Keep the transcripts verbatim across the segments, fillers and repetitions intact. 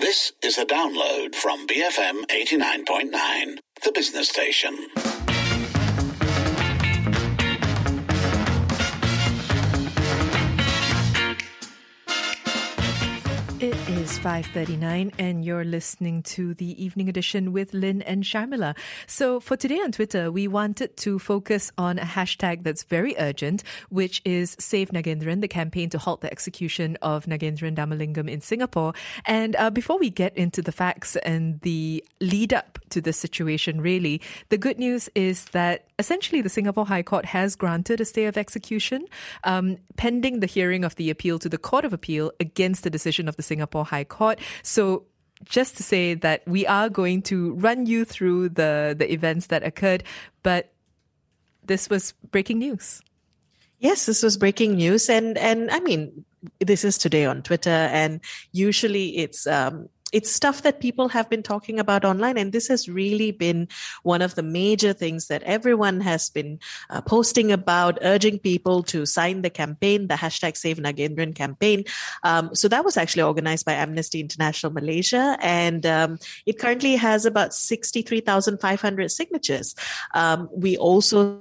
This is a download from B F M eighty-nine point nine, the business station. It is five thirty-nine and you're listening to the Evening Edition with Lynn and Sharmila. So for today on Twitter, we wanted to focus on a hashtag that's very urgent, which is Save Nagendran, the campaign to halt the execution of Nagendran Dharmalingam in Singapore. And uh, before we get into the facts and the lead up to this situation, really, the good news is that essentially the Singapore High Court has granted a stay of execution, um, pending the hearing of the appeal to the Court of Appeal against the decision of the Singapore High Court. So just to say that we are going to run you through the, the events that occurred, but this was breaking news. Yes, this was breaking news. And, and I mean, this is today on Twitter, and usually it's, um, It's stuff that people have been talking about online, and this has really been one of the major things that everyone has been uh, posting about, urging people to sign the campaign, the hashtag Save Nagendran campaign. Um, so that was actually organized by Amnesty International Malaysia, and um, it currently has about sixty-three thousand five hundred signatures. Um, we also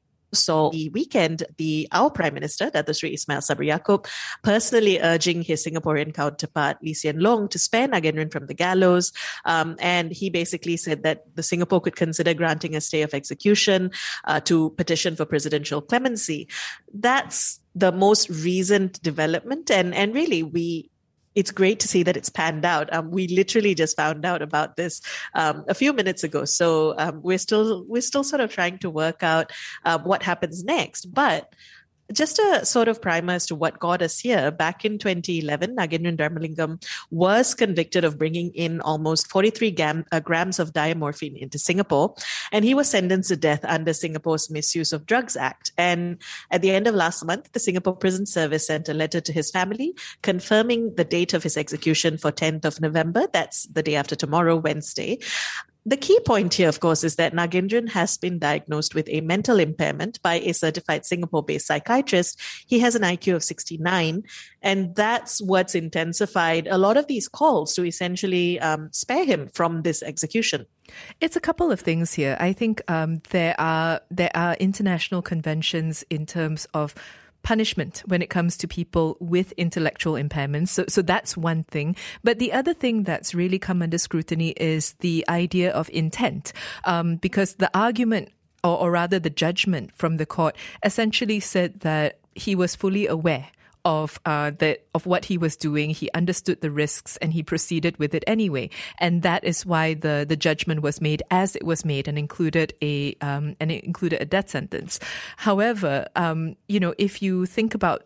saw the weekend, the our Prime Minister, Dato Sri Ismail Sabri Yaakob, personally urging his Singaporean counterpart, Lee Hsien Loong, to spare Nagendran from the gallows. Um, and he basically said that the Singapore could consider granting a stay of execution uh, to petition for presidential clemency. That's the most recent development. And, and really, we It's great to see that it's panned out. Um, we literally just found out about this um, a few minutes ago, so um, we're still we're still sort of trying to work out uh, what happens next. But just a sort of primer as to what got us here. Back in twenty eleven, Nagendran Dharmalingam was convicted of bringing in almost forty-three gam- uh, grams of diamorphine into Singapore, and he was sentenced to death under Singapore's Misuse of Drugs Act. And at the end of last month, the Singapore Prison Service sent a letter to his family confirming the date of his execution for tenth of November. That's the day after tomorrow, Wednesday. The key point here, of course, is that Nagendran has been diagnosed with a mental impairment by a certified Singapore-based psychiatrist. He has an I Q of sixty-nine, and that's what's intensified a lot of these calls to essentially um, spare him from this execution. It's a couple of things here. I think um, there are there are international conventions in terms of punishment when it comes to people with intellectual impairments. So, so that's one thing. But the other thing that's really come under scrutiny is the idea of intent, um, because the argument, or, or rather the judgment from the court, essentially said that he was fully aware of uh, the, of what he was doing. He understood the risks and he proceeded with it anyway. And that is why the, the judgment was made as it was made and included a um, and it included a death sentence. However, um, you know, if you think about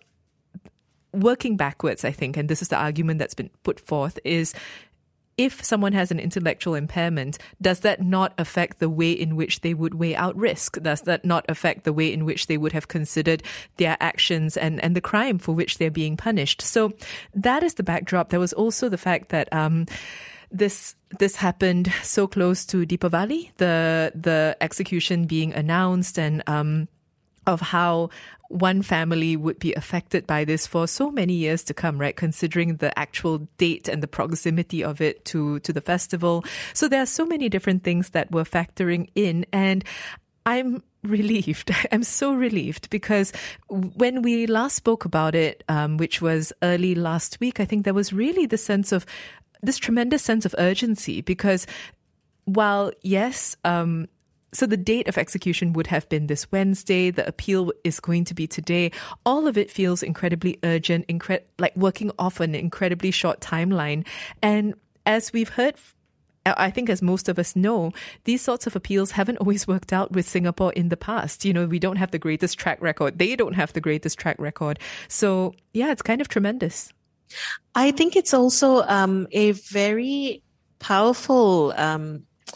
working backwards, I think, and this is the argument that's been put forth, is if someone has an intellectual impairment, does that not affect the way in which they would weigh out risk? Does that not affect the way in which they would have considered their actions and, and the crime for which they're being punished? So that is the backdrop. There was also the fact that um, this this happened so close to Deepavali, the the execution being announced, and um, of how one family would be affected by this for so many years to come, right? Considering the actual date and the proximity of it to, to the festival. So there are so many different things that were factoring in, and I'm relieved. I'm so relieved because when we last spoke about it, um, which was early last week, I think there was really the sense of this tremendous sense of urgency because while, yes, um, so the date of execution would have been this Wednesday. The appeal is going to be today. All of it feels incredibly urgent, incre- like working off an incredibly short timeline. And as we've heard, I think as most of us know, these sorts of appeals haven't always worked out with Singapore in the past. You know, we don't have the greatest track record. They don't have the greatest track record. So yeah, it's kind of tremendous. I think it's also um, a very powerful um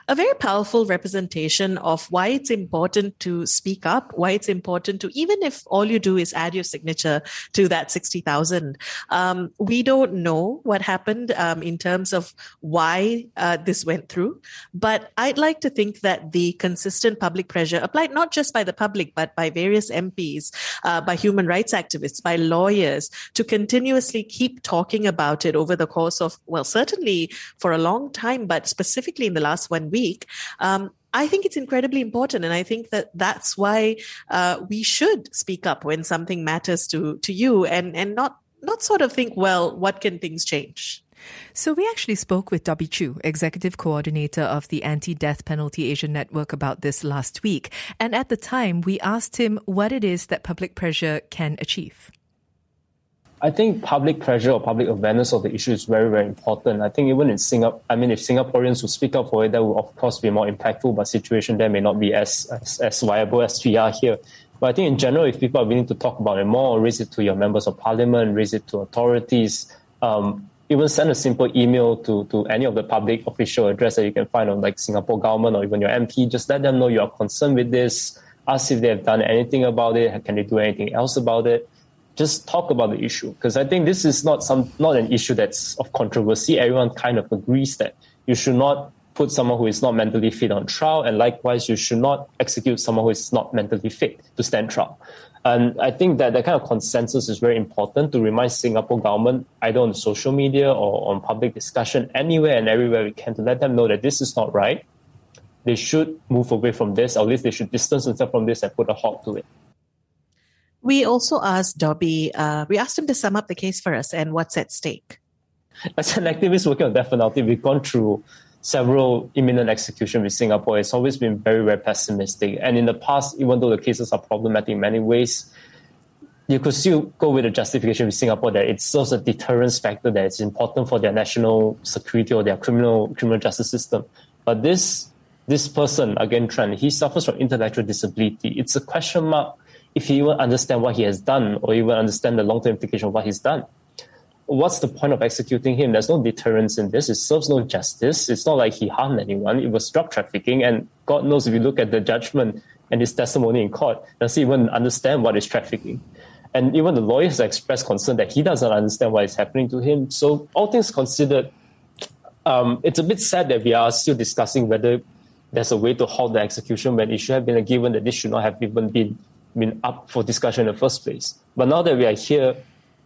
a very powerful representation of why it's important to speak up, why it's important to, even if all you do is add your signature to that sixty thousand. Um, we don't know what happened um, in terms of why uh, this went through, but I'd like to think that the consistent public pressure applied not just by the public, but by various M Ps, uh, by human rights activists, by lawyers, to continuously keep talking about it over the course of, well, certainly for a long time, but specifically in the last one week. week, um, I think it's incredibly important. And I think that that's why uh, we should speak up when something matters to, to you and, and not, not sort of think, well, what can things change? So we actually spoke with Dobby Chu, Executive Coordinator of the Anti-Death Penalty Asia Network, about this last week. And at the time, we asked him what it is that public pressure can achieve. I think public pressure or public awareness of the issue is very, very important. I think even in Singapore, I mean, if Singaporeans who speak up for it, that will of course be more impactful, but situation there may not be as, as, as viable as we are here. But I think in general, if people are willing to talk about it more, raise it to your members of parliament, raise it to authorities, um, even send a simple email to, to any of the public official address that you can find on like Singapore government or even your M P, just let them know you are concerned with this, ask if they have done anything about it, can they do anything else about it. Just talk about the issue, because I think this is not some not an issue that's of controversy. Everyone kind of agrees that you should not put someone who is not mentally fit on trial, and likewise, you should not execute someone who is not mentally fit to stand trial. And I think that that kind of consensus is very important to remind Singapore government, either on social media or on public discussion, anywhere and everywhere we can, to let them know that this is not right. They should move away from this, or at least they should distance themselves from this and put a halt to it. We also asked Dobby, uh, we asked him to sum up the case for us and what's at stake. As an activist working on death penalty, we've gone through several imminent executions with Singapore. It's always been very, very pessimistic. And in the past, even though the cases are problematic in many ways, you could still go with a justification with Singapore that it serves a deterrence factor that is important for their national security or their criminal criminal justice system. But this this person, again, Trent, he suffers from intellectual disability. It's a question mark if he even understand what he has done or even understand the long-term implication of what he's done. What's the point of executing him? There's no deterrence in this. It serves no justice. It's not like he harmed anyone. It was drug trafficking. And God knows if you look at the judgment and his testimony in court, does he even understand what is trafficking? And even the lawyers expressed concern that he doesn't understand what is happening to him. So all things considered, um, it's a bit sad that we are still discussing whether there's a way to halt the execution when it should have been a given that this should not have even been been up for discussion in the first place. But now that we are here,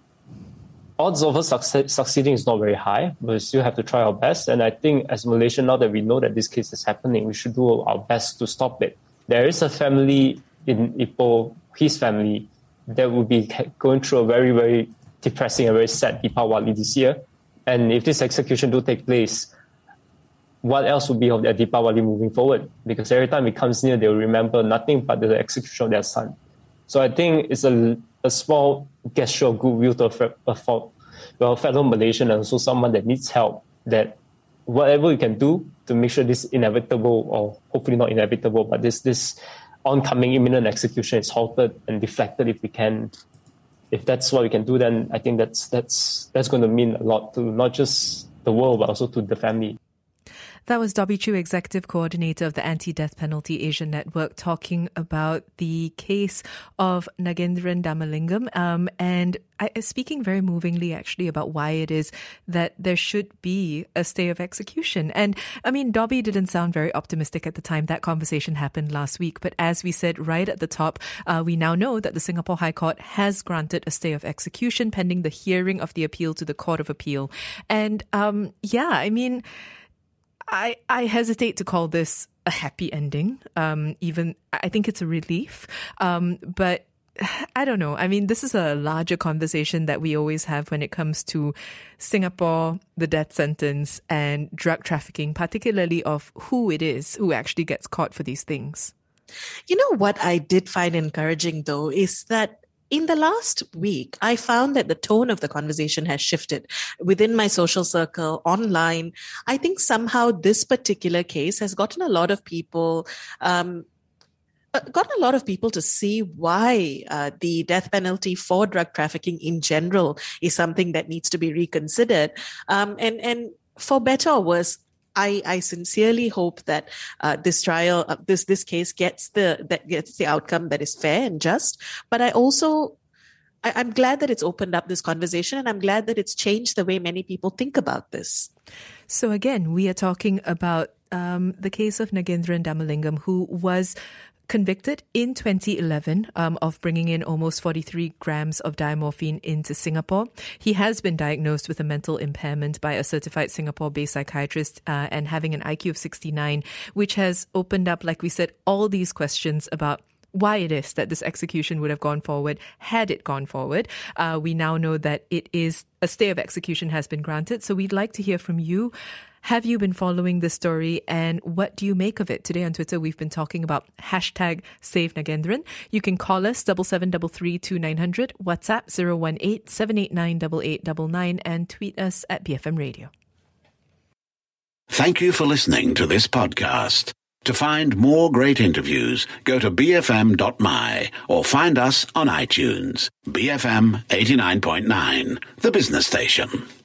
odds of us succeed, succeeding is not very high, but we still have to try our best. And I think as Malaysia, now that we know that this case is happening, we should do our best to stop it. There is a family in Ipoh, his family, that will be going through a very, very depressing and very sad Deepawali this year. And if this execution do take place, what else would be of their Deepawali moving forward? Because every time it comes near, they will remember nothing but the execution of their son. So I think it's a, a small gesture of goodwill to a, a, a fellow Malaysian and also someone that needs help, that whatever we can do to make sure this inevitable, or hopefully not inevitable, but this this oncoming imminent execution is halted and deflected if we can. If that's what we can do, then I think that's that's that's going to mean a lot to not just the world, but also to the family. That was Dobby Chu, Executive Coordinator of the Anti-Death Penalty Asia Network, talking about the case of Nagendran Damalingam, um, and I, speaking very movingly actually about why it is that there should be a stay of execution. And I mean, Dobby didn't sound very optimistic at the time that conversation happened last week. But as we said right at the top, uh, we now know that the Singapore High Court has granted a stay of execution pending the hearing of the appeal to the Court of Appeal. And um, yeah, I mean, I, I hesitate to call this a happy ending. Um, even I think it's a relief. Um, but I don't know. I mean, this is a larger conversation that we always have when it comes to Singapore, the death sentence, and drug trafficking, particularly of who it is who actually gets caught for these things. You know what I did find encouraging, though, is that in the last week, I found that the tone of the conversation has shifted within my social circle, online. I think somehow this particular case has gotten a lot of people, um, gotten a lot of people to see why uh, the death penalty for drug trafficking in general is something that needs to be reconsidered. Um, and, and for better or worse, I, I sincerely hope that uh, this trial, uh, this this case gets the that gets the outcome that is fair and just. But I also, I, I'm glad that it's opened up this conversation, and I'm glad that it's changed the way many people think about this. So again, we are talking about um, the case of Nagendran Damalingam, who was convicted in twenty eleven um, of bringing in almost forty-three grams of diamorphine into Singapore. He has been diagnosed with a mental impairment by a certified Singapore-based psychiatrist uh, and having an I Q of sixty-nine, which has opened up, like we said, all these questions about why it is that this execution would have gone forward had it gone forward. Uh, we now know that it is a stay of execution has been granted. So we'd like to hear from you. Have you been following this story, and what do you make of it? Today on Twitter, we've been talking about hashtag Save Nagendran. You can call us seven seven three three two nine zero zero, WhatsApp zero one eight seven eight nine eight eight nine nine, and tweet us at B F M Radio. Thank you for listening to this podcast. To find more great interviews, go to b f m dot m y or find us on iTunes. B F M eighty-nine point nine, the business station.